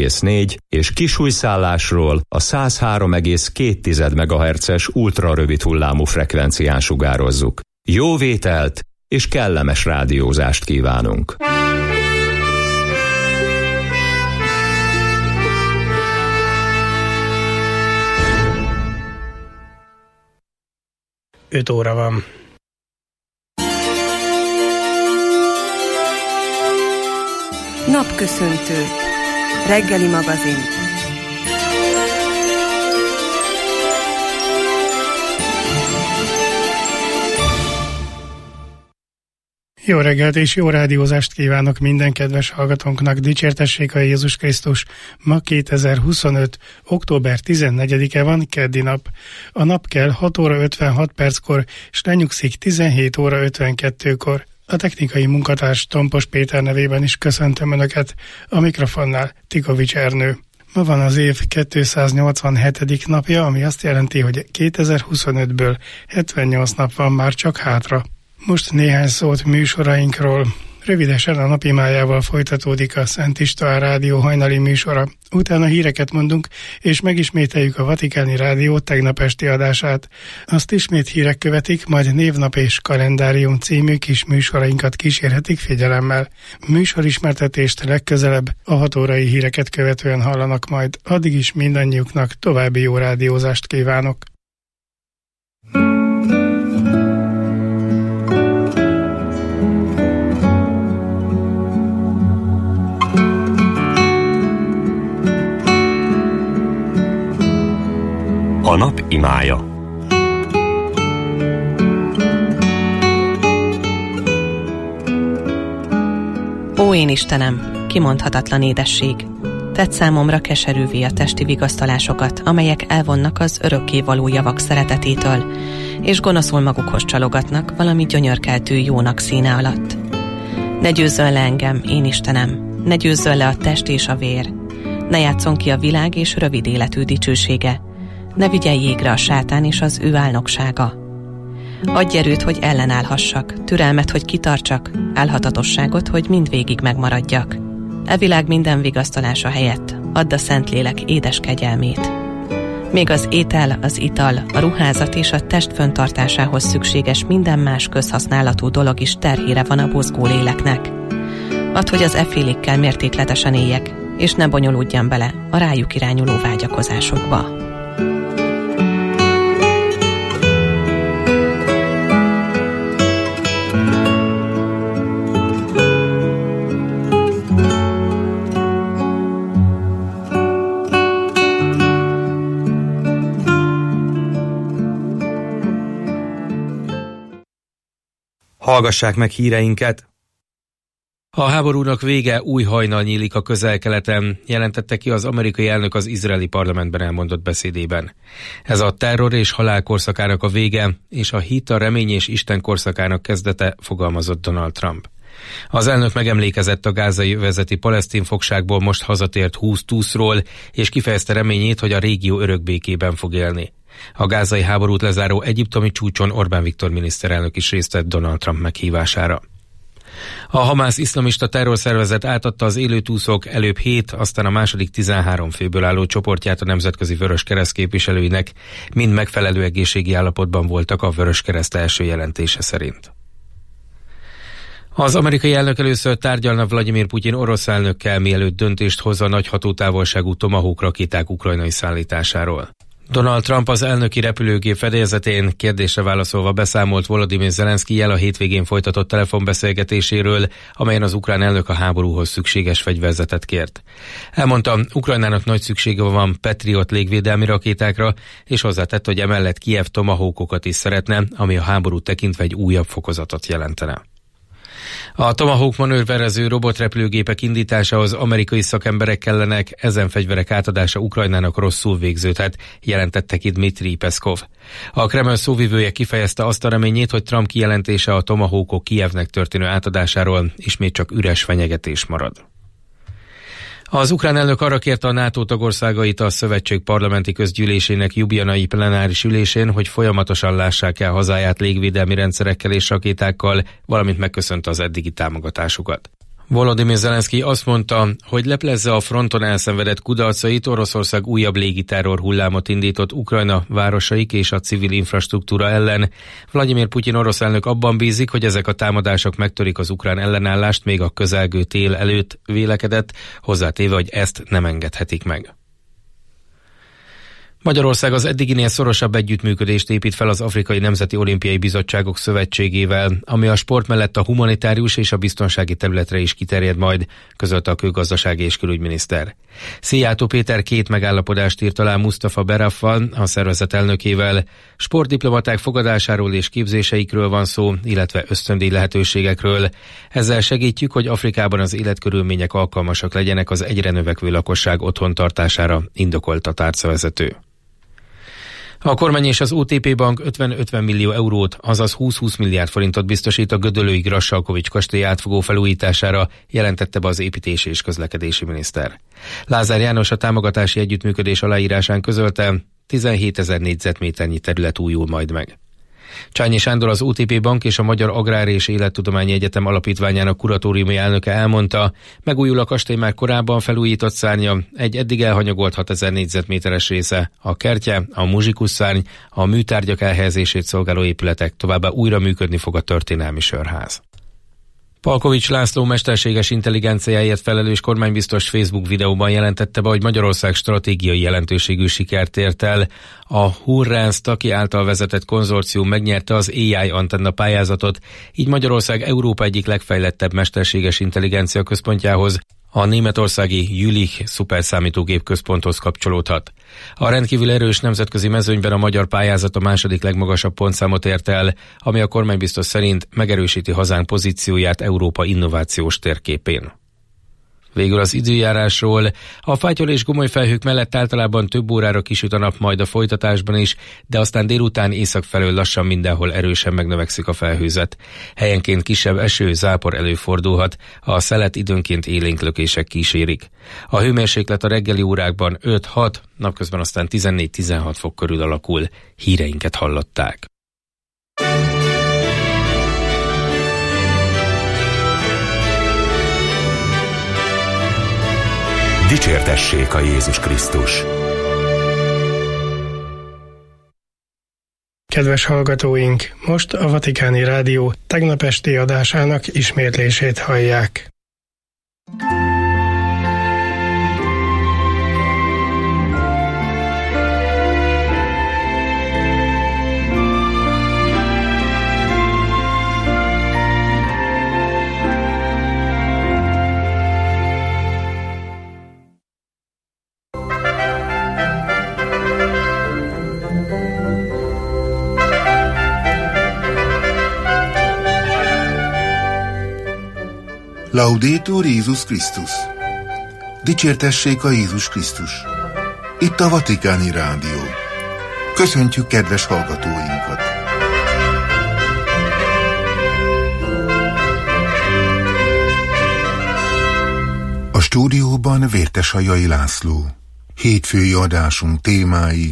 103,4 és kisújszállásról a 103,2 MHz-es ultrarövid hullámú frekvencián sugározzuk. Jó vételt és kellemes rádiózást kívánunk! Öt óra van. Napköszöntő. Reggeli magazin. Jó reggelt és jó rádiózást kívánok minden kedves hallgatónknak, dicsértessék a Jézus Krisztus. Ma 2025. október 14-e van, keddi nap. A nap kell 6 óra 56 perckor, és lenyugszik 17 óra 52-kor. A technikai munkatárs Tompos Péter nevében is köszöntöm Önöket, a mikrofonnál Tikovics Ernő. Ma van az év 287. napja, ami azt jelenti, hogy 2025-ből 78 nap van már csak hátra. Most néhány szót műsorainkról. Rövidesen a napimájával folytatódik a Szent István Rádió hajnali műsora. Utána híreket mondunk, és megismételjük a Vatikáni Rádió tegnap esti adását. Azt ismét hírek követik, majd Névnap és Kalendárium című kis műsorainkat kísérhetik figyelemmel. Műsorismertetést legközelebb a 6 órai híreket követően hallanak majd. Addig is mindannyiuknak további jó rádiózást kívánok. A nap imája. Ó, én Istenem, kimondhatatlan édesség! Tedd számomra keserűvé a testi vigasztalásokat, amelyek elvonnak az örökkévaló javak szeretetétől, és gonoszul magukhoz csalogatnak valami gyönyörkeltő jónak színe alatt. Ne győzzön le engem, én Istenem, ne győzzön le a test és a vér, ne játszon ki a világ és rövid életű dicsősége, ne vigyen jégre a sátán és az ő álnoksága. Adj erőt, hogy ellenállhassak, türelmet, hogy kitartsak, álhatatosságot, hogy mindvégig megmaradjak. E világ minden vigasztalása helyett add a Szentlélek édes kegyelmét. Még az étel, az ital, a ruházat és a test föntartásához szükséges minden más közhasználatú dolog is terhére van a buzgó léleknek. Add, hogy az effélékkel mértékletesen éljek, és ne bonyolódjam bele a rájuk irányuló vágyakozásokba. Hallgassák meg híreinket! A háborúnak vége, új hajnal nyílik a Közel-Keleten, jelentette ki az amerikai elnök az izraeli parlamentben elmondott beszédében. Ez a terror és halál korszakának a vége, és a hit, a remény és Isten korszakának kezdete, fogalmazott Donald Trump. Az elnök megemlékezett a gázai övezeti palesztin fogságból most hazatért 20 túszról, és kifejezte reményét, hogy a régió örök békében fog élni. A gázai háborút lezáró egyiptomi csúcson Orbán Viktor miniszterelnök is részt vett Donald Trump meghívására. A Hamász iszlamista terrorszervezet átadta az élőtúszok előbb 7, aztán a második 13 főből álló csoportját a Nemzetközi Vöröskereszt képviselőinek, mind megfelelő egészségi állapotban voltak a Vöröskereszt első jelentése szerint. Az amerikai elnök először tárgyalna Vladimir Putyin orosz elnökkel, mielőtt döntést hoz a nagy hatótávolságú Tomahawk rakéták ukrajnai szállításáról. Donald Trump az elnöki repülőgép fedélzetén kérdésre válaszolva beszámolt Volodymyr Zelenszkijjel a hétvégén folytatott telefonbeszélgetéséről, amelyen az ukrán elnök a háborúhoz szükséges fegyverzetet kért. Elmondta, Ukrajnának nagy szüksége van Patriot légvédelmi rakétákra, és hozzátett, hogy emellett Kijev Tomahawkokat is szeretne, ami a háborút tekintve egy újabb fokozatot jelentene. A Tomahawk manőverező robotrepülőgépek indításához amerikai szakemberek kellenek, ezen fegyverek átadása Ukrajnának rosszul végződhet, jelentette ki Dmitry Peszkov. A Kreml szóvivője kifejezte azt a reményét, hogy Trump kijelentése a Tomahawkok Kijevnek történő átadásáról ismét csak üres fenyegetés marad. Az ukrán elnök arra kérte a NATO tagországait a szövetség parlamenti közgyűlésének ljubljanai plenáris ülésén, hogy folyamatosan lássák el hazáját légvédelmi rendszerekkel és rakétákkal, valamint megköszönte az eddigi támogatásukat. Volodymyr Zelenszky azt mondta, hogy leplezze a fronton elszenvedett kudarcait, Oroszország újabb légiterror hullámot indított Ukrajna városaik és a civil infrastruktúra ellen. Vladimir Putyin orosz elnök abban bízik, hogy ezek a támadások megtörik az ukrán ellenállást még a közelgő tél előtt, vélekedett, hozzátéve, hogy ezt nem engedhetik meg. Magyarország az eddiginél szorosabb együttműködést épít fel az Afrikai Nemzeti Olimpiai Bizottságok Szövetségével, ami a sport mellett a humanitárius és a biztonsági területre is kiterjed majd, közölte a kőgazdasági és külügyminiszter. Szijjártó Péter 2 megállapodást írt alá Mustafa Beraffal, a szervezet elnökével. Sportdiplomaták fogadásáról és képzéseikről van szó, illetve ösztöndíj lehetőségekről. Ezzel segítjük, hogy Afrikában az életkörülmények alkalmasak legyenek az egyre növekvő lakosság otthontartására, indokolt a tárcavezető. A kormány és az OTP Bank 50-50 millió eurót, azaz 20-20 milliárd forintot biztosít a gödöllői Grassalkovich kastély átfogó felújítására, jelentette be az építési és közlekedési miniszter. Lázár János a támogatási együttműködés aláírásán közölte, 17 000 négyzetméternyi terület újul majd meg. Csányi Sándor, az OTP Bank és a Magyar Agrár és Élettudományi Egyetem Alapítványának kuratóriumi elnöke elmondta, megújul a kastély már korábban felújított szárnya, egy eddig elhanyagolt 6000 négyzetméteres része, a kertje, a muzsikus szárny, a műtárgyak elhelyezését szolgáló épületek, továbbá újra működni fog a történelmi sörház. Palkovics László mesterséges intelligenciáért felelős kormánybiztos Facebook videóban jelentette be, hogy Magyarország stratégiai jelentőségű sikert ért el. A Hurrán Staki által vezetett konzorcium megnyerte az AI antenna pályázatot, így Magyarország Európa egyik legfejlettebb mesterséges intelligencia központjához, a németországi Jülich szuperszámítógép központhoz kapcsolódhat. A rendkívül erős nemzetközi mezőnyben a magyar pályázat a második legmagasabb pontszámot ért el, ami a kormánybiztos szerint megerősíti hazánk pozícióját Európa innovációs térképén. Végül az időjárásról. A fátyol és gomoly felhők mellett általában több órára kisüt a nap majd a folytatásban is, de aztán délután észak felől lassan mindenhol erősen megnövekszik a felhőzet. Helyenként kisebb eső, zápor előfordulhat, a szelet időnként élénklökések kísérik. A hőmérséklet a reggeli órákban 5-6, napközben aztán 14-16 fok körül alakul. Híreinket hallották. Dicsértessék a Jézus Krisztus! Kedves hallgatóink, most a Vatikáni Rádió tegnap esti adásának ismétlését hallják. Laudetur Jézus Krisztus! Dicsértessék a Jézus Krisztus! Itt a Vatikáni Rádió. Köszöntjük kedves hallgatóinkat! A stúdióban Vértesajai László. Hétfői adásunk témái: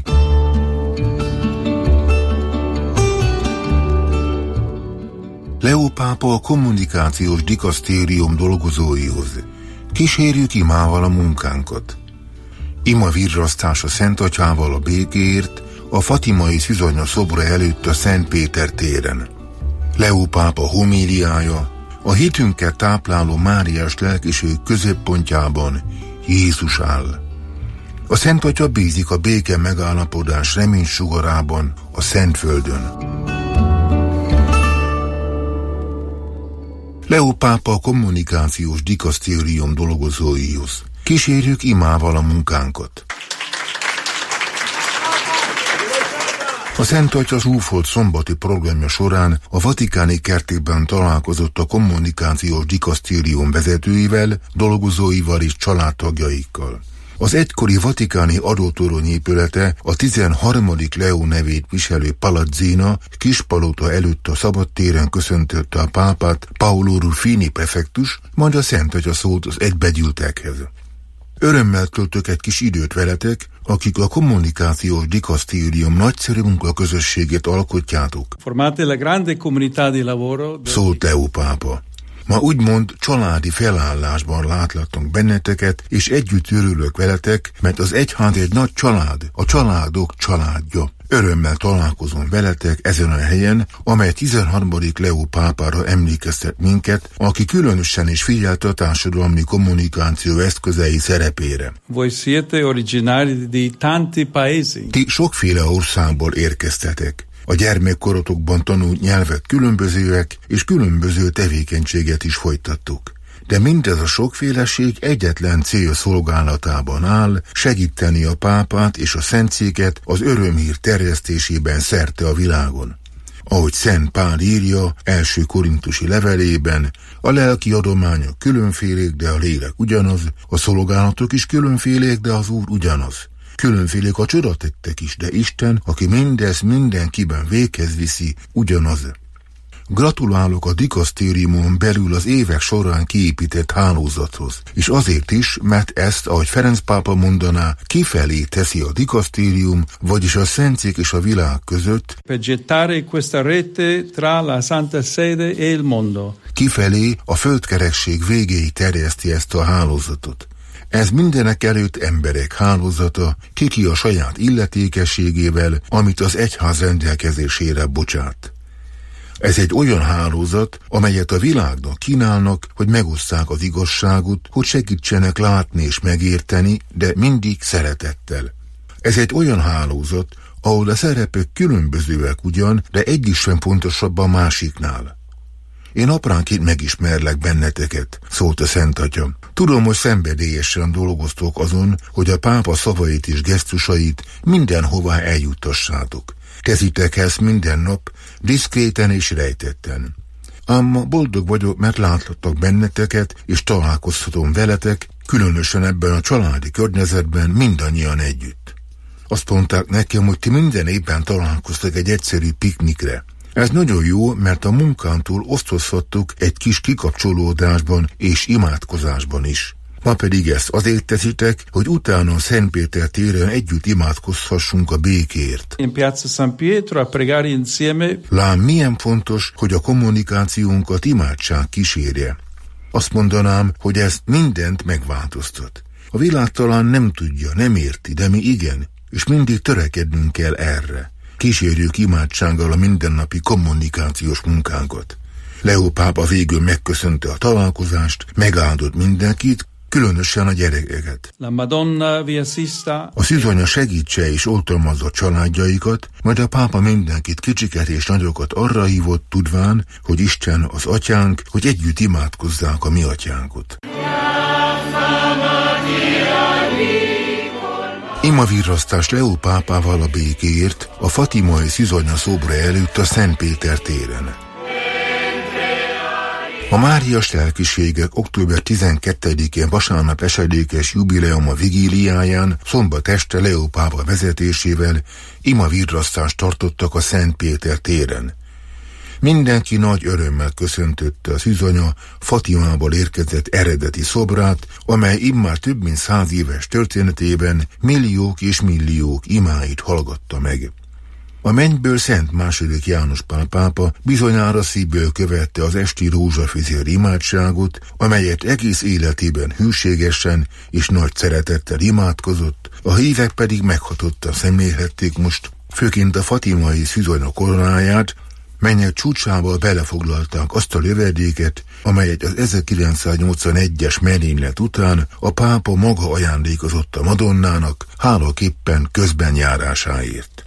Leó pápa a kommunikációs dikasztérium dolgozóihoz. Kísérjük imával a munkánkat. Ima virrasztás a Szent Atyával a békéért, a fatimai szűzanya szobra előtt a Szent Péter téren. Leó pápa homíliája, a hitünket tápláló máriás lelkiség középpontjában Jézus áll. A Szent Atya bízik a béke megállapodás reménysugarában a Szentföldön. Leó pápa a kommunikációs dikasztérium dolgozóihoz. Kísérjük imával a munkánkat. A Szent Atya zsúfolt szombati programja során a vatikáni kertékben találkozott a kommunikációs dikasztérium vezetőivel, dolgozóival és családtagjaikkal. Az egykori vatikáni adótorony épülete a 13. Leó nevét viselő Palazzina Kispalota előtt a szabadtéren köszöntötte a pápát Paolo Ruffini prefektus, majd a Szent Atya szólt az egybegyűltekhez. Örömmel töltök egy kis időt veletek, akik a kommunikációs dikasztérium nagyszerű munkaközösségét alkotjátok, szólt Leó pápa. Ma úgymond családi felállásban látlatunk benneteket, és együtt örülök veletek, mert az egyház egy nagy család, a családok családja. Örömmel találkozom veletek ezen a helyen, amely 13. Leó pápára emlékeztet minket, aki különösen is figyelte a társadalmi kommunikáció eszközei szerepére. Voi siete originari di tanti paesi. Ti sokféle országból érkeztetek. A gyermekkorotokban tanult nyelvek különbözőek, és különböző tevékenységet is folytattuk. De mindez a sokféleség egyetlen cél szolgálatában áll, segíteni a pápát és a szentszéket az örömhír terjesztésében szerte a világon. Ahogy Szent Pál írja első korintusi levelében, a lelki adományok különfélék, de a lélek ugyanaz, a szolgálatok is különfélék, de az Úr ugyanaz. Különfélék a csodatettek is, de Isten, aki mindez mindenkiben véghez viszi, ugyanaz. Gratulálok a dikasztériumon belül az évek során kiépített hálózathoz, és azért is, mert ezt, ahogy Ferenc pápa mondaná, kifelé teszi a dikasztérium, vagyis a szentszék és a világ között, kifelé a földkerekség végéig terjeszti ezt a hálózatot. Ez mindenek előtt emberek hálózata, kiki a saját illetékességével, amit az egyház rendelkezésére bocsát. Ez egy olyan hálózat, amelyet a világnak kínálnak, hogy megosszák az igazságot, hogy segítsenek látni és megérteni, de mindig szeretettel. Ez egy olyan hálózat, ahol a szerepek különbözőek ugyan, de egyik sem fontosabb a másiknál. Én apránként megismerlek benneteket, szólt a Szent Atya. Tudom, hogy szenvedélyesen dolgoztok azon, hogy a pápa szavait és gesztusait mindenhová eljuttassátok. Tezitek ezt minden nap, diszkréten és rejtetten. Ám ma boldog vagyok, mert láthatok benneteket, és találkozhatom veletek, különösen ebben a családi környezetben mindannyian együtt. Azt mondták nekem, hogy ti minden évben találkoztak egy egyszerű piknikre. Ez nagyon jó, mert a munkántól osztozhattuk egy kis kikapcsolódásban és imádkozásban is. Ma pedig ezt azért teszitek, hogy utána a Szent Péter téren együtt imádkozhassunk a békért. Lám milyen fontos, hogy a kommunikációnkat imádság kísérje. Azt mondanám, hogy ez mindent megváltoztat. A világ talán nem tudja, nem érti, de mi igen, és mindig törekednünk kell erre. Kísérjük imádsággal a mindennapi kommunikációs munkánkat. Leó pápa végül megköszönte a találkozást, megáldott mindenkit, különösen a gyerekeket. A szűzanya segítse és oltalmazza családjaikat, majd a pápa mindenkit, kicsiket és nagyokat arra hívott, tudván, hogy Isten az atyánk, hogy együtt imádkozzák a mi atyánkot. Imavirrasztás Leó pápával a békéért a fatimai szűzanya szobra előtt a Szent Péter téren. A Máriás lelkiségek október 12-én vasárnap esedékes jubileuma vigíliáján szombat este Leó pápa vezetésével imavirrasztást tartottak a Szent Péter téren. Mindenki nagy örömmel köszöntötte a szűzanya Fatimából érkezett eredeti szobrát, amely immár több mint 100 éves történetében milliók és milliók imáit hallgatta meg. A mennyből Szent II. János Pál pápa bizonyára szívből követte az esti rózsafüzér imádságot, amelyet egész életében hűségesen és nagy szeretettel imádkozott, a hívek pedig meghatottan szemlélhették most, főként a fatimai szűzanya koronáját, melynek csúcsával belefoglalták azt a lövedéket, amelyet az 1981-es merénylet után a pápa maga ajándékozott a Madonnának, hálaképpen közben járásáért.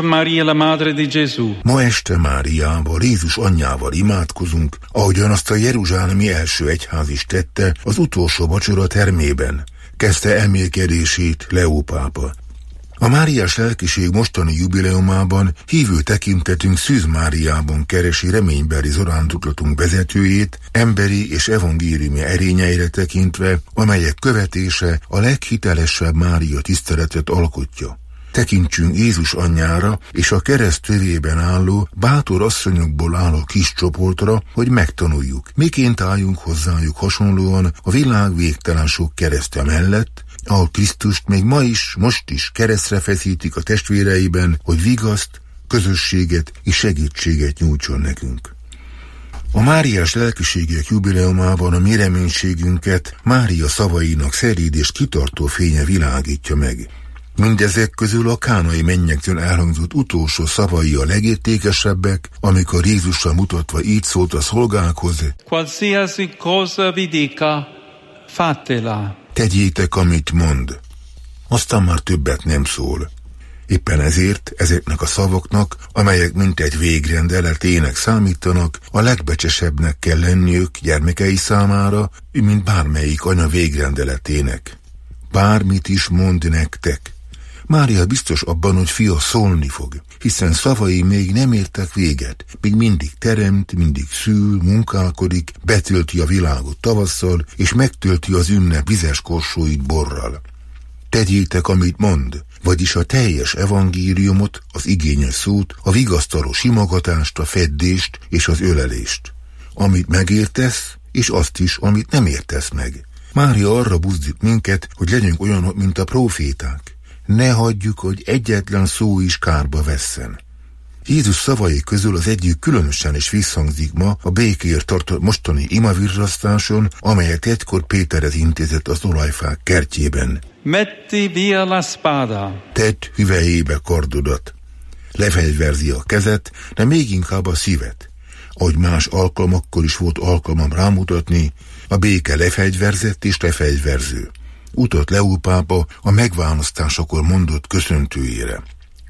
Ma este Máriával, Jézus anyjával imádkozunk, ahogyan azt a jeruzsálemi első egyház is tette az utolsó vacsora termében, kezdte elmélkedését Leó pápa. A Máriás lelkiség mostani jubileumában hívő tekintetünk Szűz Máriában keresi reménybeli zarándoklatunk vezetőjét, emberi és evangéliumi erényeire tekintve, amelyek követése a leghitelesebb Mária tiszteletet alkotja. Tekintsünk Jézus anyjára és a kereszt tövében álló, bátor asszonyokból álló kis csoportra, hogy megtanuljuk, miként álljunk hozzájuk hasonlóan a világ végtelen sok keresztje mellett, ahol Krisztust még ma is, most is keresztre feszítik a testvéreiben, hogy vigaszt, közösséget és segítséget nyújtson nekünk. A Máriás lelkiségek jubileumában a mi reménységünket Mária szavainak szeréd és kitartó fénye világítja meg. Mindezek közül a kánai mennyektől elhangzott utolsó szavai a legértékesebbek, amikor Jézusra mutatva így szólt a szolgákhoz: Qualsiasi cosa vi dica, fatela. Tegyétek, amit mond. Aztán már többet nem szól. Éppen ezért ezeknek a szavaknak, amelyek mintegy végrendeletének számítanak, a legbecsesebbnek kell lenniük gyermekei számára, mint bármelyik anya végrendeletének. Bármit is mond nektek. Mária biztos abban, hogy fia szólni fog, hiszen szavai még nem értek véget, még mindig teremt, mindig szül, munkálkodik, betölti a világot tavasszal, és megtölti az ünnep vizes korsóit borral. Tegyétek, amit mond, vagyis a teljes evangéliumot, az igényes szót, a vigasztaló simogatást, a feddést és az ölelést. Amit megértesz, és azt is, amit nem értesz meg. Mária arra buzdít minket, hogy legyünk olyanok, mint a próféták. Ne hagyjuk, hogy egyetlen szó is kárba vesszen. Jézus szavai közül az egyik különösen is visszhangzik ma a békéért tartott mostani imavirrasztáson, amelyet egykor Péterhez intézett az olajfák kertjében. Metti via la spada. Tedd hüvelyébe kardodat. Lefegyverzi a kezet, de még inkább a szívet. Ahogy más alkalmakkor is volt alkalmam rámutatni, a béke lefegyverzett és lefegyverző. Utat Leó pápa a megválasztásakor mondott köszöntőjére.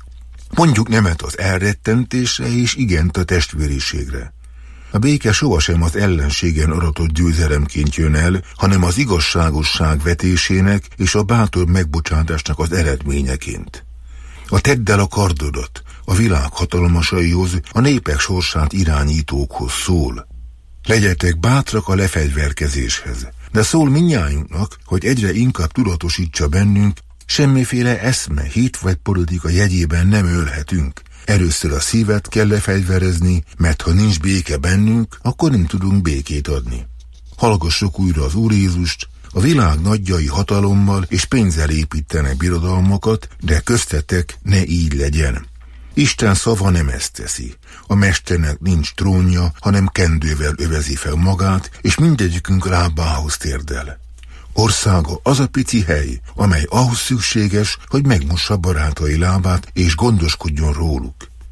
Mondjuk nemet az elrettentésre és igent a testvériségre. A béke sohasem az ellenségen aratott győzelemként jön el, hanem az igazságosság vetésének és a bátor megbocsátásnak az eredményeként. A tedd el a kardodat, a világ hatalmasaihoz, a népek sorsát irányítókhoz szól. Legyetek bátrak a lefegyverkezéshez, de szól mindnyájunknak, hogy egyre inkább tudatosítsa bennünk, semmiféle eszme, hit vagy politika jegyében nem ölhetünk. Először a szívet kell lefegyverezni, mert ha nincs béke bennünk, akkor nem tudunk békét adni. Hallgassuk újra az Úr Jézust: a világ nagyjai hatalommal és pénzzel építenek birodalmakat, de köztetek ne így legyen. Isten szava nem ezt teszi. A mesternek nincs trónja, hanem kendővel övezi fel magát, és mindegyikünk lábához térdel. Országa az a pici hely, amely ahhoz szükséges, hogy megmossa barátai lábát, és gondoskodjon róluk.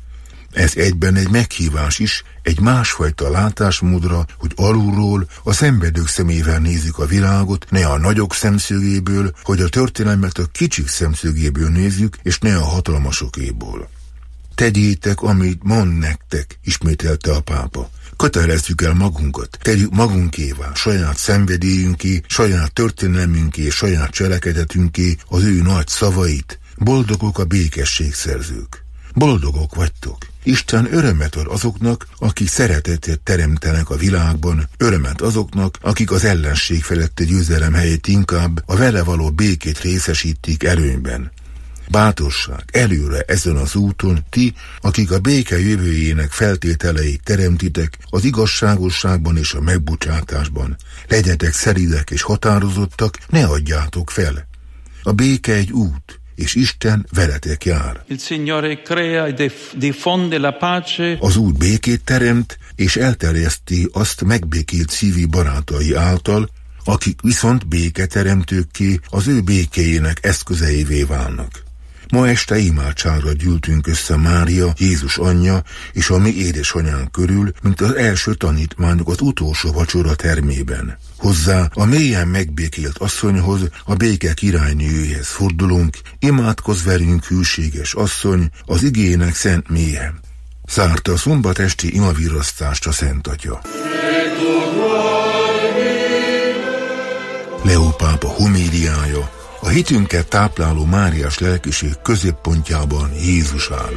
Ez egyben egy meghívás is, egy másfajta látásmódra, hogy alulról, a szenvedők szemével nézzük a világot, ne a nagyok szemszögéből, hogy a történelmet a kicsik szemszögéből nézzük, és ne a hatalmasokéból. Tegyétek, amit mond nektek, ismételte a pápa. Kötelezzük el magunkat, tegyük magunkévá, saját szenvedélyünké, saját történelmünké, saját cselekedetünké az ő nagy szavait. Boldogok a békességszerzők. Boldogok vagytok. Isten örömet ad azoknak, akik szeretetet teremtenek a világban, örömet azoknak, akik az ellenség feletti győzelem helyett inkább a vele való békét részesítik előnyben. Bátorság előre ezen az úton, ti, akik a béke jövőjének feltételeit teremtitek az igazságosságban és a megbocsátásban. Legyetek szelídek és határozottak, ne adjátok fel. A béke egy út, és Isten veletek jár. Az út békét teremt, és elterjeszti azt megbékélt szívi barátai által, akik viszont béketeremtőkké, az ő békéjének eszközeivé válnak. Ma este imádságra gyűltünk össze Mária, Jézus anyja és a mi édesanyánk körül, mint az első tanítmányok az utolsó vacsora termében. Hozzá a mélyen megbékélt asszonyhoz, a béke királynőjéhez fordulunk, imádkozz velünk, hűséges asszony, az igének szent mélye. Zárta a szombatesti imavirasztást a Szent Atya. Leó pápa homéliája. A hitünket tápláló Máriás lelkiség középpontjában Jézus áll.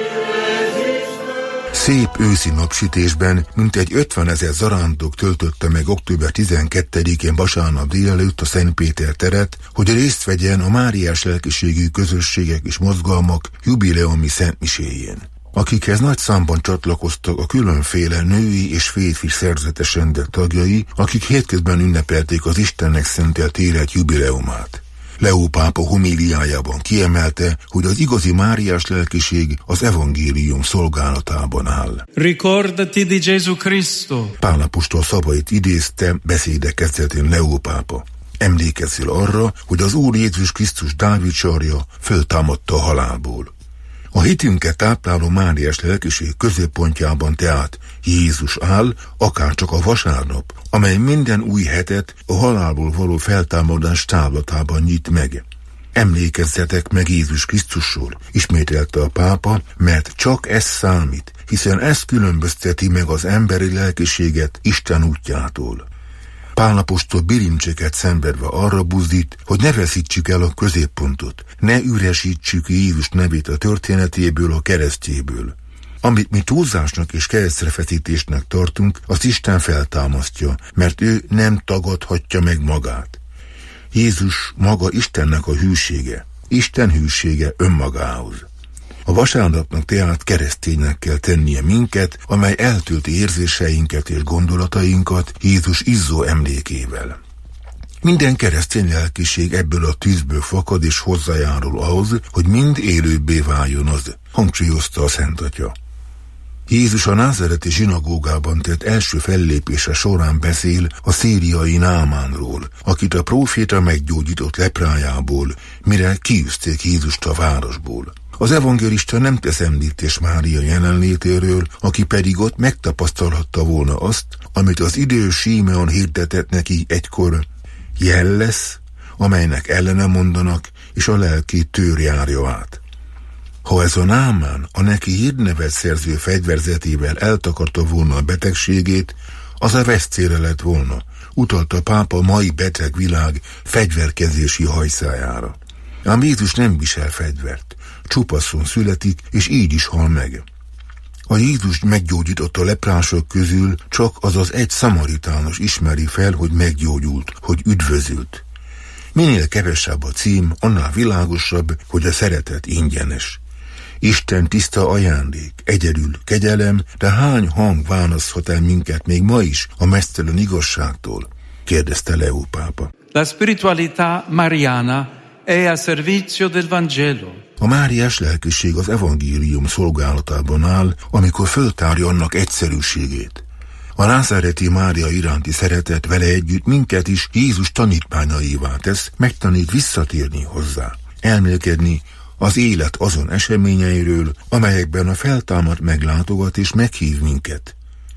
Szép őszi napsütésben mintegy 50 000 zarándok töltötte meg október 12-én vasárnap délelőtt a Szent Péter teret, hogy részt vegyen a Máriás lelkiségű közösségek és mozgalmak jubileumi szentmiséjén, akikhez nagy számban csatlakoztak a különféle női és férfi szerzetes rendek tagjai, akik hétközben ünnepelték az Istennek szentelt élet jubileumát. Leó pápa homíliájában kiemelte, hogy az igazi máriás lelkiség az evangélium szolgálatában áll. Ricordati di Gesù Cristo. Pál apostol szavait idézte beszéde kezdetén Leó pápa. Emlékezzél arra, hogy az Úr Jézus Krisztus Dávid sarja föltámadta a halálból. A hitünket tápláló máriás lelkiség középpontjában tehát Jézus áll, akárcsak a vasárnap, amely minden új hetet a halálból való feltámadás távlatában nyit meg. Emlékezzetek meg Jézus Krisztusról, ismételte a pápa, mert csak ez számít, hiszen ez különbözteti meg az emberi lelkiséget Isten útjától. Pál apostol bilincseket szenvedve arra buzdít, hogy ne veszítsük el a középpontot, ne üresítsük Jézus nevét a történetéből, a keresztjéből. Amit mi túlzásnak és keresztrefeszítésnek tartunk, azt Isten feltámasztja, mert ő nem tagadhatja meg magát. Jézus maga Istennek a hűsége, Isten hűsége önmagához. A vasárnapnak tehát kereszténynek kell tennie minket, amely eltölti érzéseinket és gondolatainkat Jézus izzó emlékével. Minden keresztény lelkiség ebből a tűzből fakad és hozzájárul ahhoz, hogy mind élőbbé váljon az, hangsúlyozta a Szent Atya. Jézus a názáreti zsinagógában tett első fellépése során beszél a szíriai Námánról, akit a próféta meggyógyított leprájából, mire kiűzték Jézust a városból. Az evangélista nem tesz említés Mária jelenlétéről, aki pedig ott megtapasztalhatta volna azt, amit az idős Símeon hirdetett neki egykor: jel lesz, amelynek ellene mondanak, és a lelki tőr járja át. Ha ez a Námán a neki hírnevet szerző fegyverzetével eltakarta volna a betegségét, az a veszcére lett volna, utalt a pápa mai beteg világ fegyverkezési hajszájára. Ám Jézus nem visel fegyvert, csupaszon születik, és így is hal meg. A Jézus meggyógyította leprások közül csak az az egy szamaritános ismeri fel, hogy meggyógyult, hogy üdvözült. Minél kevesebb a cím, annál világosabb, hogy a szeretet ingyenes. Isten tiszta ajándék, egyedül kegyelem, de hány hang választhat el minket még ma is a mesztelen igazságtól? Kérdezte Leó pápa. La spiritualità mariana è a servizio del Vangelo. A máriás lelkiség az evangélium szolgálatában áll, amikor föltárja annak egyszerűségét. A názáreti Mária iránti szeretet vele együtt minket is Jézus tanítványaivá tesz, megtanít visszatérni hozzá, elmélkedni az élet azon eseményeiről, amelyekben a feltámadt meglátogat és meghív minket.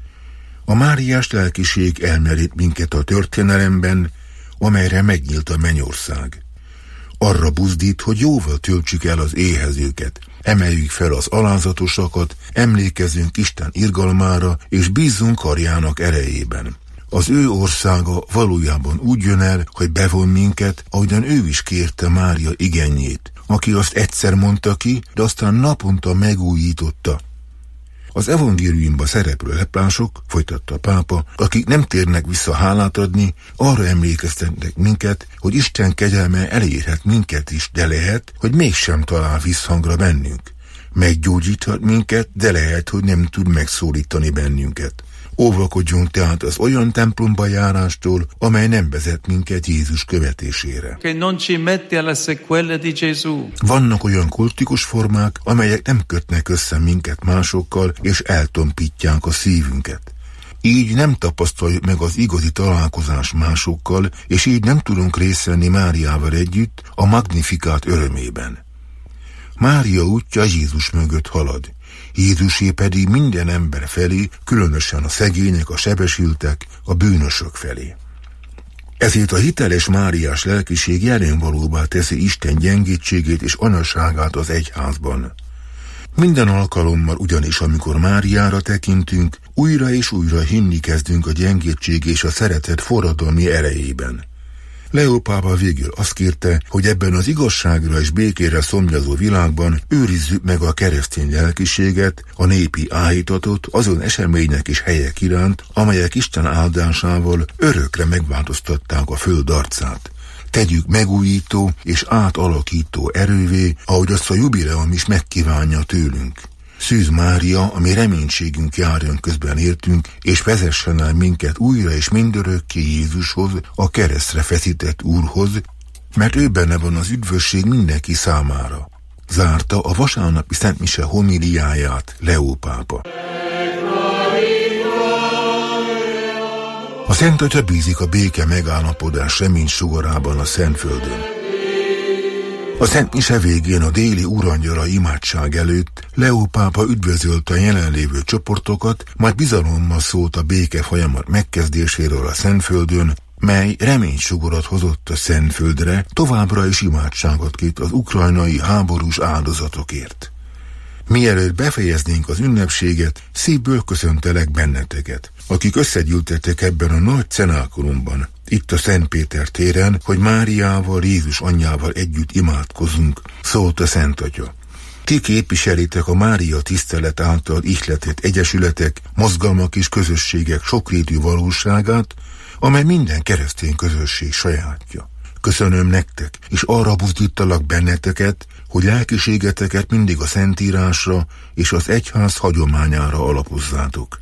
A máriás lelkiség elmerít minket a történelemben, amelyre megnyílt a mennyország. Arra buzdít, hogy jóval töltsük el az éhezőket, emeljük fel az alázatosakat, emlékezzünk Isten irgalmára, és bízzunk karjának erejében. Az ő országa valójában úgy jön el, hogy bevon minket, ahogyan ő is kérte Mária igényét, aki azt egyszer mondta ki, de aztán naponta megújította. Az evangéliumban szereplő leprások, folytatta a pápa, akik nem térnek vissza hálát adni, arra emlékeztetnek minket, hogy Isten kegyelme elérhet minket is, de lehet, hogy mégsem talál visszhangra bennünk. Meggyógyíthat minket, de lehet, hogy nem tud megszólítani bennünket. Óvakodjunk tehát az olyan templomba járástól, amely nem vezet minket Jézus követésére. Vannak olyan kultikus formák, amelyek nem kötnek össze minket másokkal, és eltompítják a szívünket. Így nem tapasztaljuk meg az igazi találkozás másokkal, és így nem tudunk részt venni Máriával együtt a Magnificat örömében. Mária útja Jézus mögött halad. Jézusé pedig minden ember felé, különösen a szegények, a sebesültek, a bűnösök felé. Ezért a hiteles máriás lelkiség jelenvalóbbá teszi Isten gyengétségét és anyaságát az egyházban. Minden alkalommal ugyanis, amikor Máriára tekintünk, újra és újra hinni kezdünk a gyengétség és a szeretet forradalmi erejében. Leó pápa végül azt kérte, hogy ebben az igazságra és békére szomjazó világban őrizzük meg a keresztény lelkiséget, a népi áhítatot azon események és helyek iránt, amelyek Isten áldásával örökre megváltoztatták a föld arcát. Tegyük megújító és átalakító erővé, ahogy azt a jubileum is megkívánja tőlünk. Szűz Mária, ami reménységünk járjon közben értünk, és vezessen el minket újra és mindörökké Jézushoz, a keresztre feszített Úrhoz, mert ő benne van az üdvösség mindenki számára, zárta a vasárnapi szentmise homiliáját Leó pápa. A Szent Atya bízik a béke megállapodás reménysugarában a Szentföldön. A szentmise végén a déli úrangyala imádság előtt Leó pápa üdvözölte a jelenlévő csoportokat, majd bizalommal szólt a béke folyamat megkezdéséről a Szentföldön, mely reménysugarat hozott a Szentföldre, továbbra is imádságot kért az ukrajnai háborús áldozatokért. Mielőtt befejeznénk az ünnepséget, szívből köszöntelek benneteket, akik összegyűltettek ebben a nagy cenákulumban, itt a Szent Péter téren, hogy Máriával, Jézus anyjával együtt imádkozunk, szólt a Szent Atya. Ti képviselitek a Mária tisztelet által ihletett egyesületek, mozgalmak és közösségek sokrétű valóságát, amely minden keresztény közösség sajátja. Köszönöm nektek, és arra buzdítalak benneteket, hogy lelkiségeteket mindig a Szentírásra és az egyház hagyományára alapozzátok.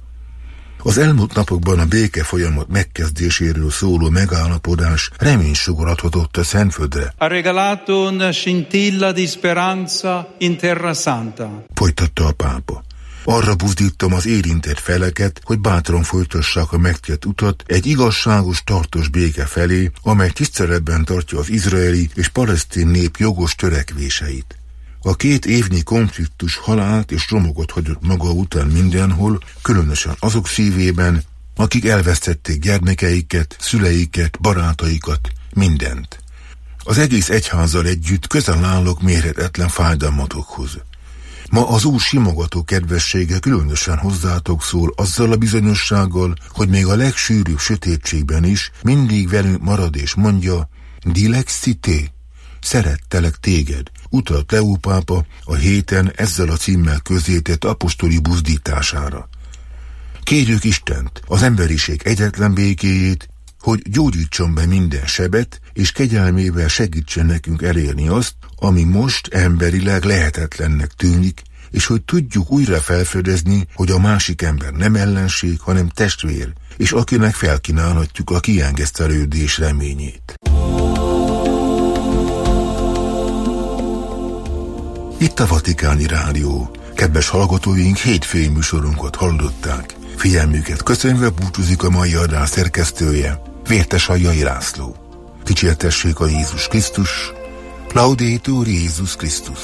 Az elmúlt napokban a béke folyamat megkezdéséről szóló megállapodás reménysugarat hozott a Szentföldre. Ha regalato una scintilla di speranza in Terra Santa. Folytatta a pápa. Arra buzdítom az érintett feleket, hogy bátran folytassák a megtett utat egy igazságos, tartós béke felé, amely tiszteletben tartja az izraeli és palesztin nép jogos törekvéseit. A 2 évnyi konfliktus halált és romogot hagyott maga után mindenhol, különösen azok szívében, akik elvesztették gyermekeiket, szüleiket, barátaikat, mindent. Az egész egyházzal együtt közel állok mérhetetlen fájdalmatokhoz. Ma az Úr simogató kedvessége különösen hozzátok szól azzal a bizonyossággal, hogy még a legsűrűbb sötétségben is mindig velünk marad és mondja, Dilexi te, szerettelek téged, utalt Leó pápa a héten ezzel a címmel közzétett apostoli buzdítására. Kérjük Istent, az emberiség egyetlen békéjét, hogy gyógyítson be minden sebet, és kegyelmével segítsen nekünk elérni azt, ami most emberileg lehetetlennek tűnik, és hogy tudjuk újra felfedezni, hogy a másik ember nem ellenség, hanem testvér, és akinek felkínálhatjuk a kiengesztelődés reményét. Itt a Vatikáni Rádió. Kedves hallgatóink, hétfői műsorunkat hallották. Figyelmüket köszönve búcsúzik a mai adás szerkesztője, Vértesajjai László. Dicsértessék a Jézus Krisztus, Laudetur Jézus Krisztus.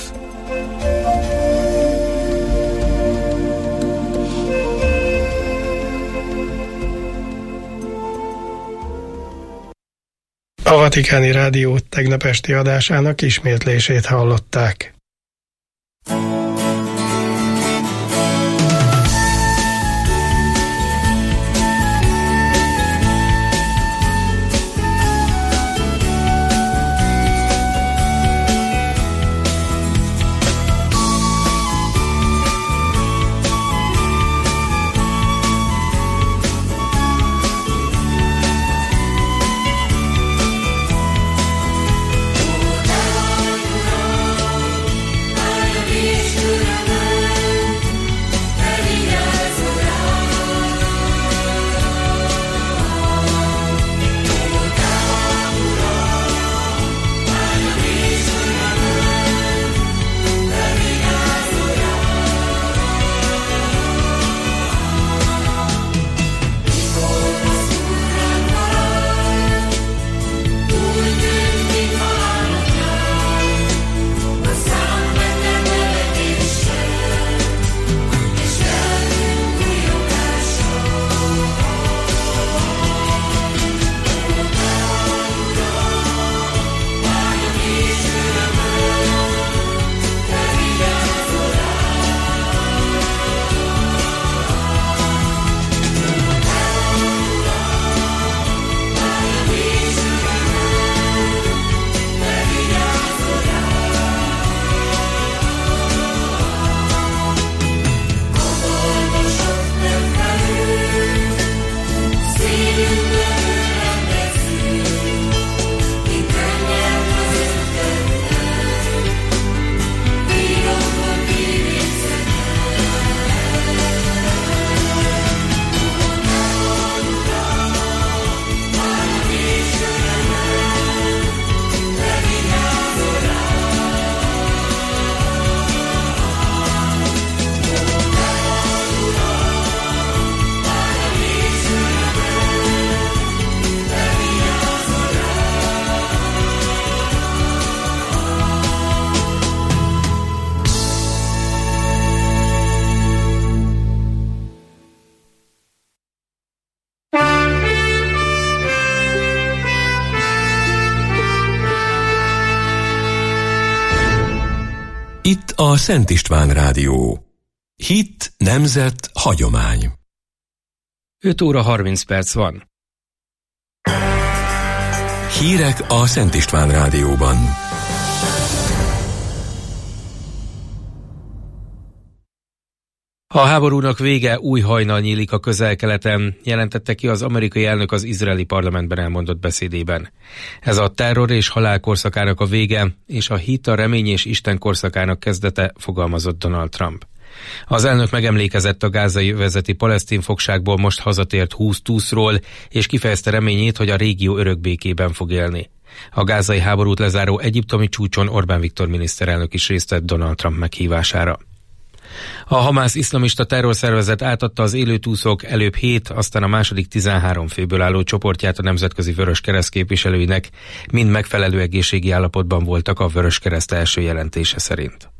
A Vatikáni Rádió tegnap esti adásának ismétlését hallották. Itt a Szent István Rádió. Hit, nemzet, hagyomány. 5 óra 30 perc van. Hírek a Szent István Rádióban. A háborúnak vége, új hajnal nyílik a Közel-Keleten, jelentette ki az amerikai elnök az izraeli parlamentben elmondott beszédében. Ez a terror és halál korszakának a vége, és a hit, a remény és Isten korszakának kezdete, fogalmazott Donald Trump. Az elnök megemlékezett a gázai övezeti palesztin fogságból most hazatért 20 túszról, és kifejezte reményét, hogy a régió örökbékében fog élni. A gázai háborút lezáró egyiptomi csúcson Orbán Viktor miniszterelnök is részt vett Donald Trump meghívására. A Hamász iszlamista terrorszervezet átadta az élőtúszok előbb 7, aztán a második 13 főből álló csoportját a Nemzetközi Vöröskereszt képviselőinek, mind megfelelő egészségi állapotban voltak a Vöröskereszt első jelentése szerint.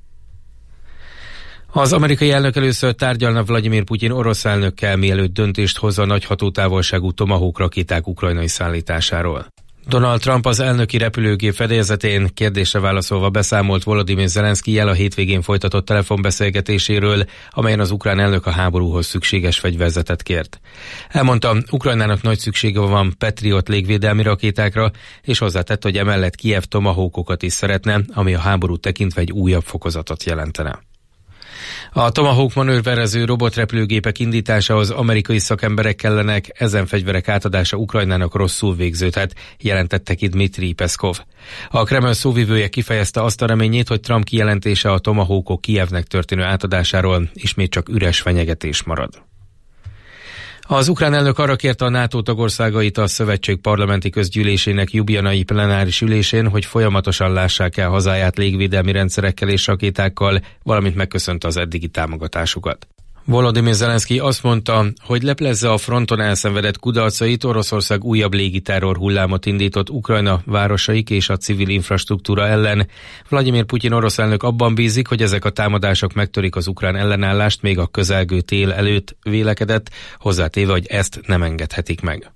Az amerikai elnök először tárgyalna Vladimir Putyin orosz elnökkel, mielőtt döntést hoz a nagy hatótávolságú Tomahawk rakéták ukrajnai szállításáról. Donald Trump az elnöki repülőgép fedélzetén kérdésre válaszolva beszámolt Volodymyr Zelenszkijjel a hétvégén folytatott telefonbeszélgetéséről, amelyen az ukrán elnök a háborúhoz szükséges fegyverzetet kért. Elmondta, Ukrajnának nagy szüksége van Patriot légvédelmi rakétákra, és hozzátett, hogy emellett Kijev Tomahawkokat is szeretne, ami a háborút tekintve egy újabb fokozatot jelentene. A Tomahawk manőverező robotrepülőgépek indításához amerikai szakemberek kellenek, ezen fegyverek átadása Ukrajnának rosszul végződhet, jelentette ki Dmitry Peszkov. A Kreml szóvivője kifejezte azt a reményét, hogy Trump kijelentése a Tomahawkok Kijevnek történő átadásáról ismét csak üres fenyegetés marad. Az ukrán elnök arra kérte a NATO tagországait a szövetség parlamenti közgyűlésének ljubljanai plenáris ülésén, hogy folyamatosan lássák el hazáját légvédelmi rendszerekkel és rakétákkal, valamint megköszönte az eddigi támogatásukat. Volodymyr Zelenszkij azt mondta, hogy leplezze a fronton elszenvedett kudarcait, Oroszország újabb légiterror hullámot indított Ukrajna városaik és a civil infrastruktúra ellen. Vladimir Putyin orosz elnök abban bízik, hogy ezek a támadások megtörik az ukrán ellenállást még a közelgő tél előtt, vélekedett, hozzátéve, hogy ezt nem engedhetik meg.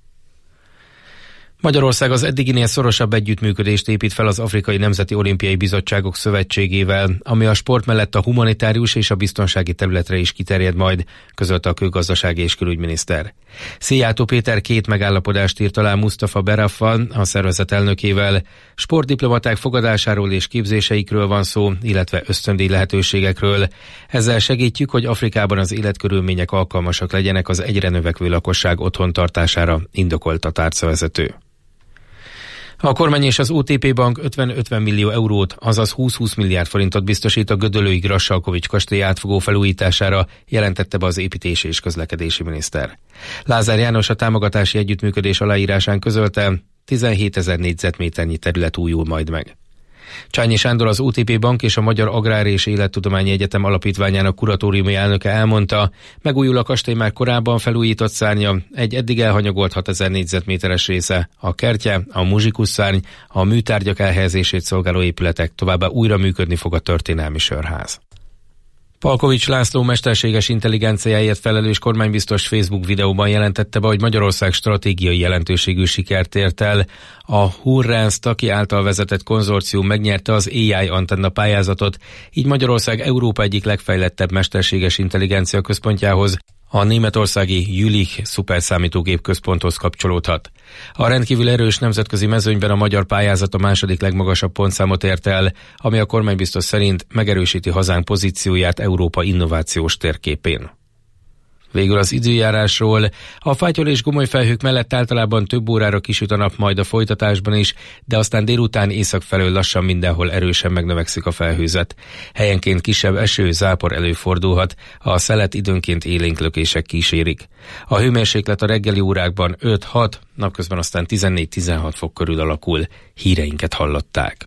Magyarország az eddiginél szorosabb együttműködést épít fel az Afrikai Nemzeti Olimpiai Bizottságok Szövetségével, ami a sport mellett a humanitárius és a biztonsági területre is kiterjed majd, közölte a kőgazdasági és külügyminiszter. Szijjártó Péter 2 megállapodást írt alá Mustafa Beraffal, a szervezet elnökével. Sportdiplomaták fogadásáról és képzéseikről van szó, illetve ösztöndíj lehetőségekről. Ezzel segítjük, hogy Afrikában az életkörülmények alkalmasak legyenek az egyre növekvő lakosság otthontartására, indokolt a tárcavezető. A kormány és az OTP Bank 50-50 millió eurót, azaz 20-20 milliárd forintot biztosít a gödöllői Grassalkovich kastély átfogó felújítására, jelentette be az építési és közlekedési miniszter. Lázár János a támogatási együttműködés aláírásán közölte, 17 000 négyzetméternyi terület újul majd meg. Csányi Sándor, az OTP Bank és a Magyar Agrár és Élettudományi Egyetem Alapítványának kuratóriumi elnöke elmondta, megújul a kastély már korábban felújított szárnya, egy eddig elhanyagolt 6000 négyzetméteres része, a kertje, a muzsikus szárny, a műtárgyak elhelyezését szolgáló épületek, továbbá újra működni fog a történelmi sörház. Palkovics László mesterséges intelligenciáért felelős kormánybiztos Facebook videóban jelentette be, hogy Magyarország stratégiai jelentőségű sikert ért el. A Hurrán Staki által vezetett konzorcium megnyerte az AI antenna pályázatot, így Magyarország Európa egyik legfejlettebb mesterséges intelligencia központjához, a németországi Jülich szuperszámítógép központhoz kapcsolódhat. A rendkívül erős nemzetközi mezőnyben a magyar pályázat a második legmagasabb pontszámot ért el, ami a kormánybiztos szerint megerősíti hazánk pozícióját Európa innovációs térképén. Végül az időjárásról. A fátyol és gomoly felhők mellett általában több órára kisüt a nap majd a folytatásban is, de aztán délután észak felől lassan mindenhol erősen megnövekszik a felhőzet. Helyenként kisebb eső, zápor előfordulhat, a szelet időnként élénk lökések kísérik. A hőmérséklet a reggeli órákban 5-6, napközben aztán 14-16 fok körül alakul. Híreinket hallották.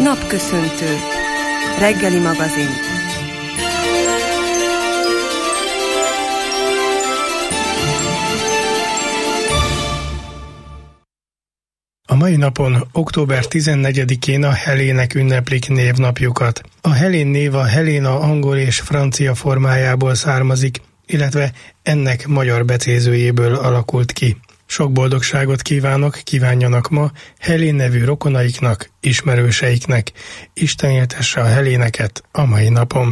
Napköszöntő. Reggeli magazin. A mai napon, október 14-én a Helének ünneplik névnapjukat. A Helén név a Helena angol és francia formájából származik, illetve ennek magyar becézőjéből alakult ki. Sok boldogságot kívánjanak ma Helén nevű rokonaiknak, ismerőseiknek. Isten éltesse a Heléneket a mai napon.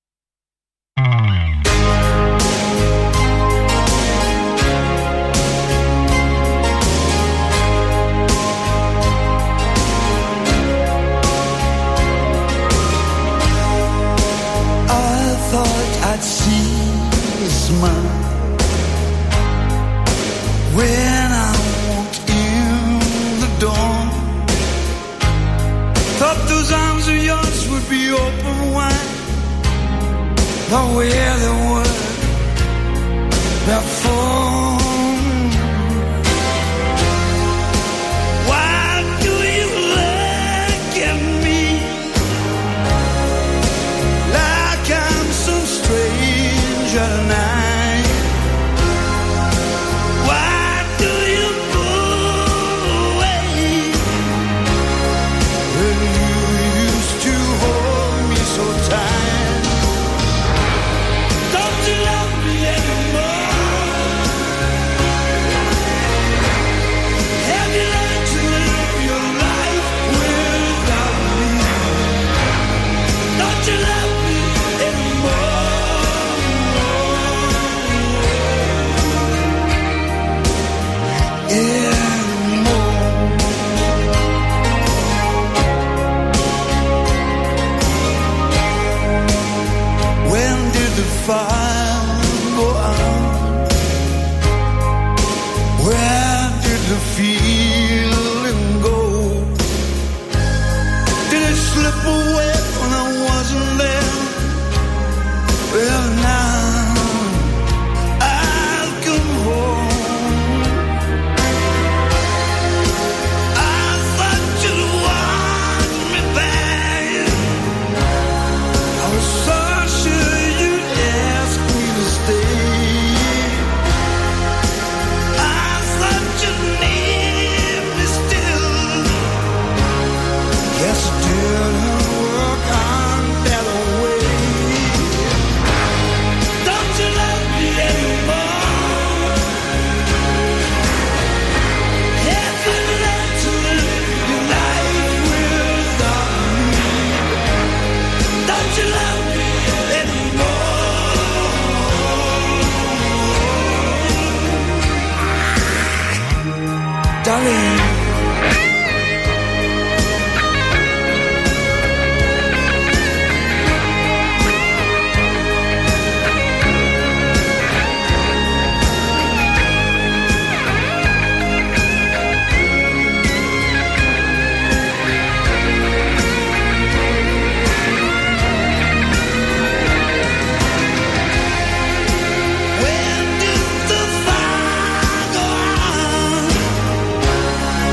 I'd see a smile when I walked in the door. Thought those arms of yours would be open wide, but where they were before. Why do you look at me like I'm some stranger tonight? Why do you pull away when you used to hold me so tight? Don't you love me anymore? Have you learned to live your life without me? Don't you love me anymore? When did the fire go out? Where did the feeling go? Did it slip away when I wasn't there? Well, now I've come home. I thought you'd want me back. I was so sure you'd ask me to stay. I thought you'd need me still. Guess it didn't work out that way. Don't you love me anymore? Have you learned to live your life without me? Don't you love me anymore? Darling, when did the fire go out?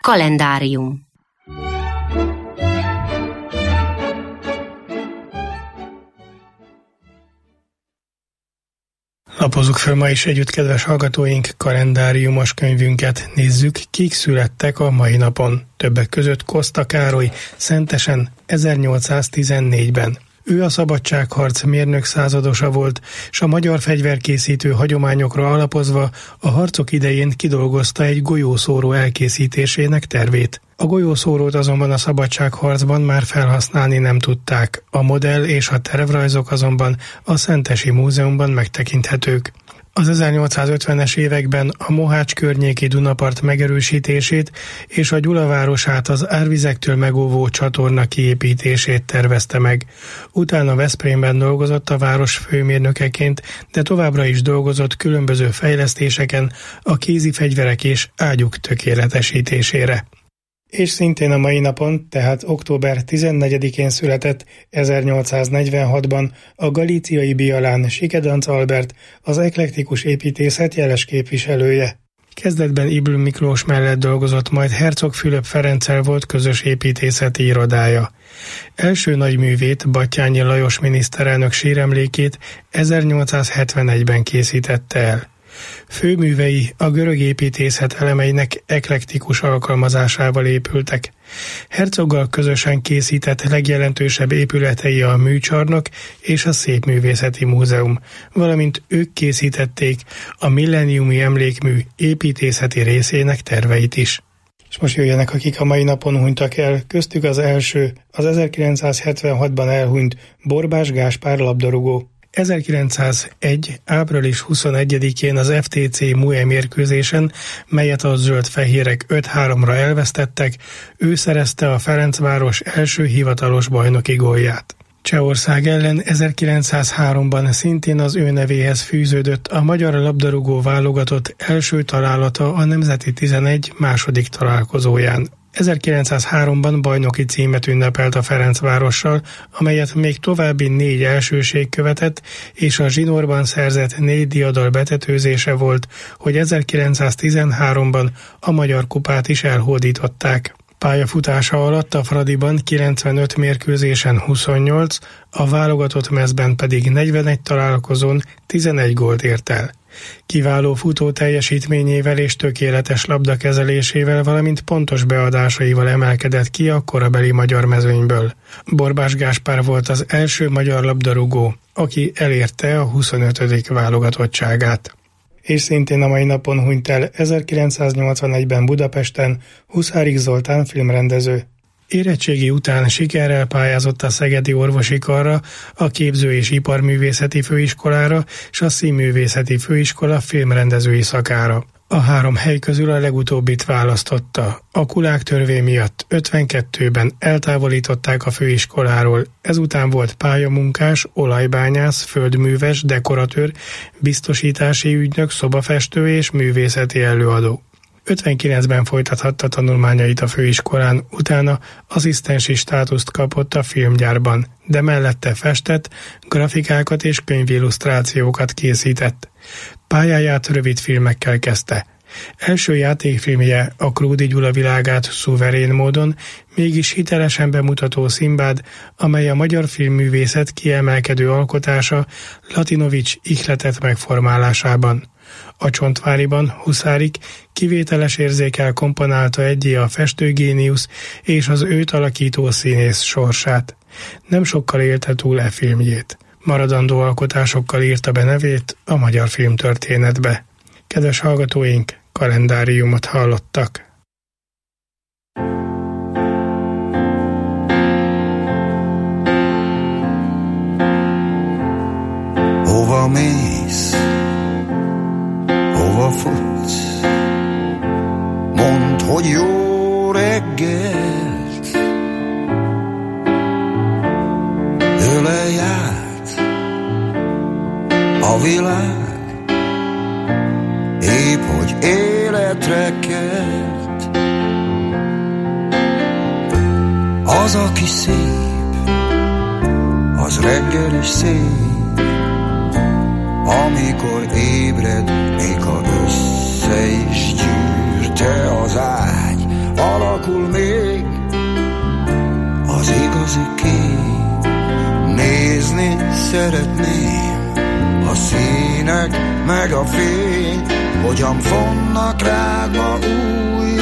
Kalendárium. Lapozzuk fel ma is együtt, kedves hallgatóink, kalendáriumos könyvünket. Nézzük, kik születtek a mai napon. Többek között Koszta Károly, Szentesen 1814-ben. Ő a szabadságharc mérnök századosa volt, s a magyar fegyverkészítő hagyományokra alapozva a harcok idején kidolgozta egy golyószóró elkészítésének tervét. A golyószórót azonban a szabadságharcban már felhasználni nem tudták, a modell és a tervrajzok azonban a Szentesi Múzeumban megtekinthetők. Az 1850-es években a Mohács környéki Dunapart megerősítését és a Gyula városát az árvizektől megóvó csatorna kiépítését tervezte meg. Utána Veszprémben dolgozott a város főmérnökeként, de továbbra is dolgozott különböző fejlesztéseken a kézi fegyverek és ágyuk tökéletesítésére. És szintén a mai napon, tehát október 14-én született 1846-ban a galíciai Bialán Sikedanc Albert, az eklektikus építészet jeles képviselője. Kezdetben Ybl Miklós mellett dolgozott, majd Hercog Fülöp Ferenccel volt közös építészeti irodája. Első nagyművét, Batthyány Lajos miniszterelnök síremlékét 1871-ben készítette el. Főművei a görög építészet elemeinek eklektikus alkalmazásával épültek. Hercoggal közösen készített legjelentősebb épületei a Műcsarnok és a Szépművészeti Múzeum, valamint ők készítették a milleniumi emlékmű építészeti részének terveit is. És most jöjjenek, akik a mai napon hunytak el, köztük az első, az 1976-ban elhunyt Borbás Gáspár labdarúgó. 1901. április 21-én az FTC Mue mérkőzésen, melyet a zöld-fehérek 5-3-ra elvesztettek, ő szerezte a Ferencváros első hivatalos bajnoki gólját. Csehország ellen 1903-ban szintén az ő nevéhez fűződött a magyar labdarúgó válogatott első találata a Nemzeti 11 második találkozóján. 1903-ban bajnoki címet ünnepelt a Ferencvárossal, amelyet még további 4 elsőség követett, és a zsinórban szerzett 4 diadal betetőzése volt, hogy 1913-ban a Magyar Kupát is elhódították. Pályafutása alatt a Fradiban 95 mérkőzésen 28, a válogatott mezben pedig 41 találkozón 11 gólt ért el. Kiváló futó teljesítményével és tökéletes labdakezelésével, valamint pontos beadásaival emelkedett ki a korabeli magyar mezőnyből. Borbás Gáspár volt az első magyar labdarúgó, aki elérte a 25. válogatottságát. És szintén a mai napon hunyt el 1981-ben Budapesten Huszárik Zoltán filmrendező. Érettségi után sikerrel pályázott a Szegedi Orvosi Karra, a Képző- és Iparművészeti Főiskolára és a Színművészeti Főiskola filmrendezői szakára. A 3 hely közül a legutóbbit választotta. A kulák törvény miatt 52-ben eltávolították a főiskoláról, ezután volt pályamunkás, olajbányász, földműves, dekoratőr, biztosítási ügynök, szobafestő és művészeti előadó. 59-ben folytathatta tanulmányait a főiskolán, utána asszisztensi státuszt kapott a filmgyárban, de mellette festett, grafikákat és könyvillusztrációkat készített. Pályáját rövid filmekkel kezdte. Első játékfilmje a Krúdy Gyula világát szuverén módon, mégis hitelesen bemutató Szimbád, amely a magyar filmművészet kiemelkedő alkotása Latinovics ihletet megformálásában. A Csontváriban Huszárik kivételes érzékkel komponálta egyé a festőgéniusz és az őt alakító színész sorsát. Nem sokkal élte túl e filmjét. Maradandó alkotásokkal írta be nevét a magyar filmtörténetbe. Kedves hallgatóink, kalendáriumot hallottak. Hova mész? Hova futsz? Mondd, hogy jó reggelt. Ölelj át a világ, épp hogy életre kelt. Az, aki szép, az reggel is szép, amikor ébred, még ha össze is gyűrte az ágy, alakul még az igazi kép. Nézni szeretném a színek meg a fény, hogyan fonnak rád ma új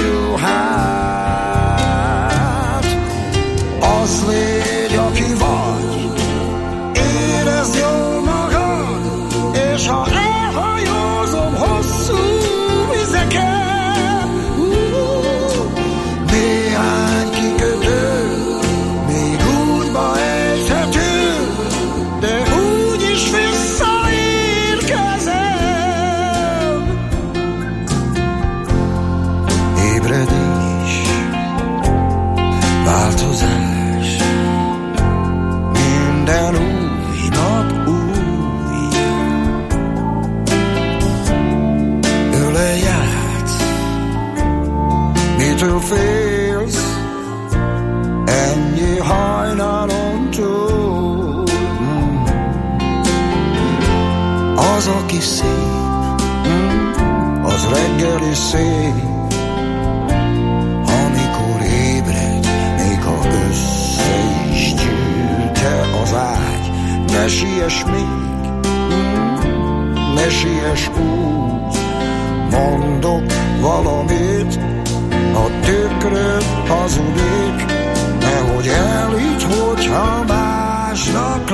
ruhát. Az légy, aki vagy, érezd jól magad, és ha elhajózom hosszú vizeken, néhány kikötő még útba ejthető, de úgyis visszaérkezem. Ébredés, változás, minden új nap új. Ölej át, mitől félsz, ennyi hajnalon túl. Az, aki szép, az reggeli szép, amikor ébred, még ha össze is gyűlte az ágy. Ne siess még, ne siess úgy, mondok valamit, a tükröd hazudik, nehogy elhidd, hogyha másnak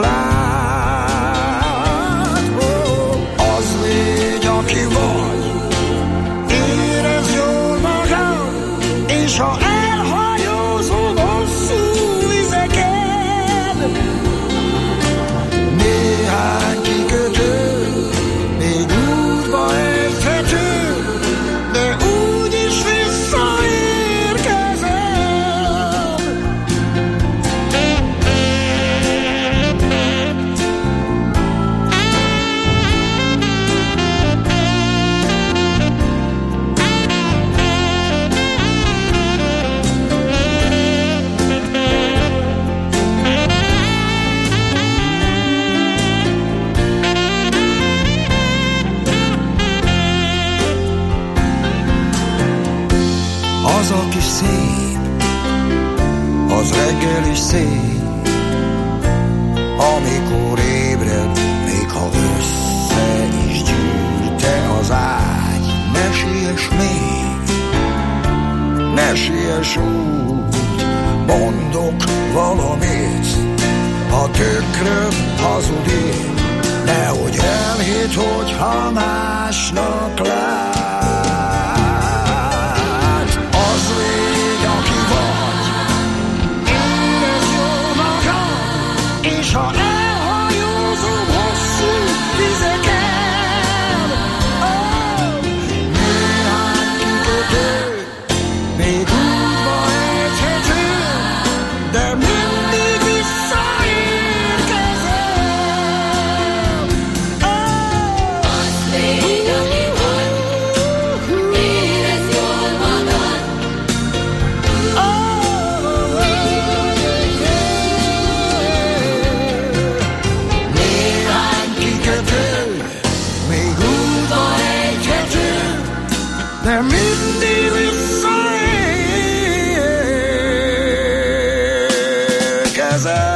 lát. Az légy, aki vagy, érezd jól magad, és ha elhajózol hosszú vizeken, néhány kikötő még útba ejthető, de úgyis visszaérkezem. Az, aki szép, az reggel is szép, amikor ébred, még ha össze is gyűrte az ágy. Ne siess még, ne siess úgy, mondok valamit, a tükröd hazudik, nehogy elhidd, hogyha másnak lát. Az légy, aki vagy, érezd jól magad, és ha elhajózom hosszú vizeken, néhány kikötő még útba ejthető, de mindig visszaérkezem. Az légy, aki vagy, érezd jól magad. Néhány kikötő még útba ejthető, de mindig visszaérkezem.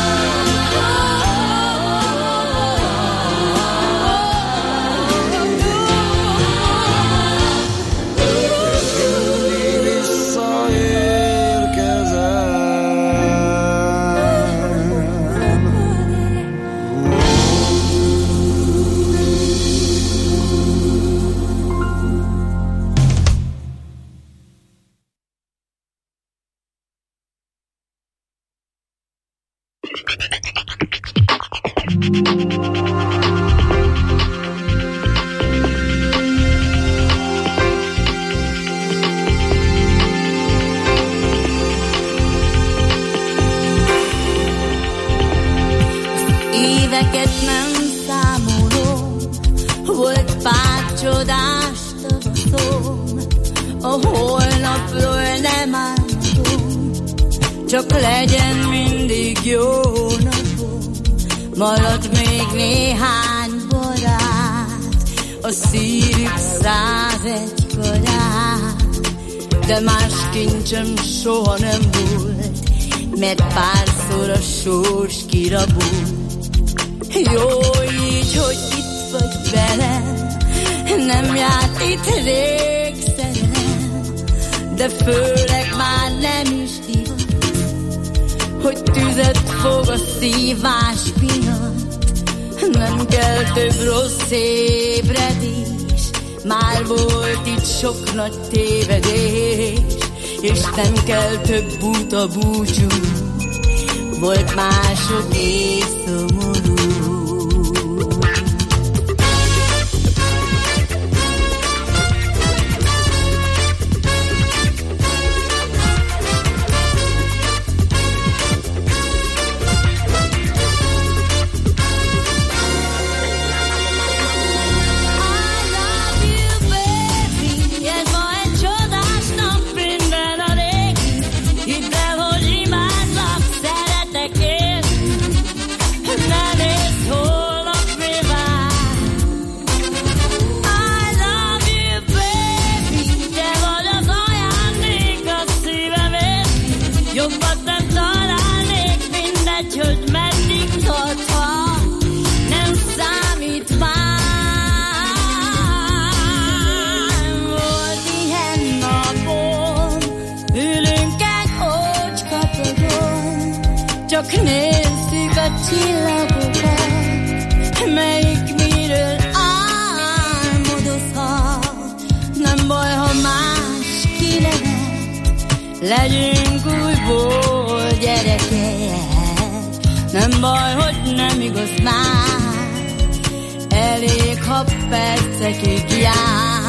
Éveket nem számolom, volt pár csodás tavaszom, a holnapról nem álmodom, csak legyen mindig jó napom. Marad még néhány barát, a szívük 101 karát, de más kincsem soha nem volt, mert párszor a sors kirabult. Jó így, hogy itt vagy velem, nem járt itt rég szerelem, de főleg már nem is divat, hogy tüzet fog a szívás miatt. Nem kell több rossz ébredés, már volt itt sok nagy tévedés, és nem kell több buta búcsú, volt mások és szomorú. Csak nézzük a csillagokat, melyik miről álmodozhat. Nem baj, ha más kinevet, legyünk újból gyerekek. Nem baj, hogy nem igaz már, elég, ha percekig jár.